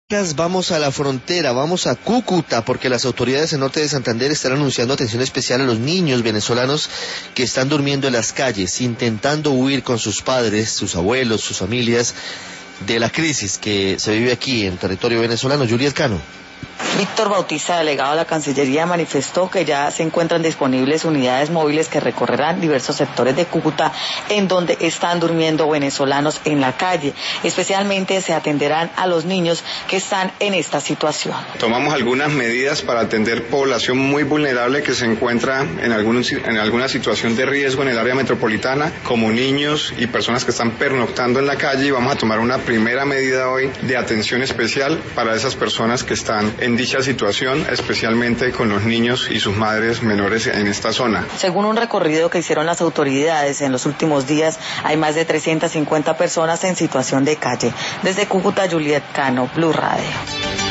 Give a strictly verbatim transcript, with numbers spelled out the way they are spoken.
Vamos a la frontera, vamos a Cúcuta, porque las autoridades en norte de Santander están anunciando atención especial a los niños venezolanos que están durmiendo en las calles, intentando huir con sus padres, sus abuelos, sus familias, de la crisis que se vive aquí en territorio venezolano. Juliet Cano. Víctor Bautista, delegado de la Cancillería, manifestó que ya se encuentran disponibles unidades móviles que recorrerán diversos sectores de Cúcuta en donde están durmiendo venezolanos en la calle. Especialmente se atenderán a los niños que están en esta situación. Tomamos algunas medidas para atender población muy vulnerable que se encuentra en, algún, en alguna situación de riesgo en el área metropolitana, como niños y personas que están pernoctando en la calle, y vamos a tomar una primera medida hoy de atención especial para esas personas que están en dicha situación, especialmente con los niños y sus madres menores en esta zona. Según un recorrido que hicieron las autoridades en los últimos días, hay más de trescientas cincuenta personas en situación de calle. Desde Cúcuta, Juliet Cano, Blue Radio.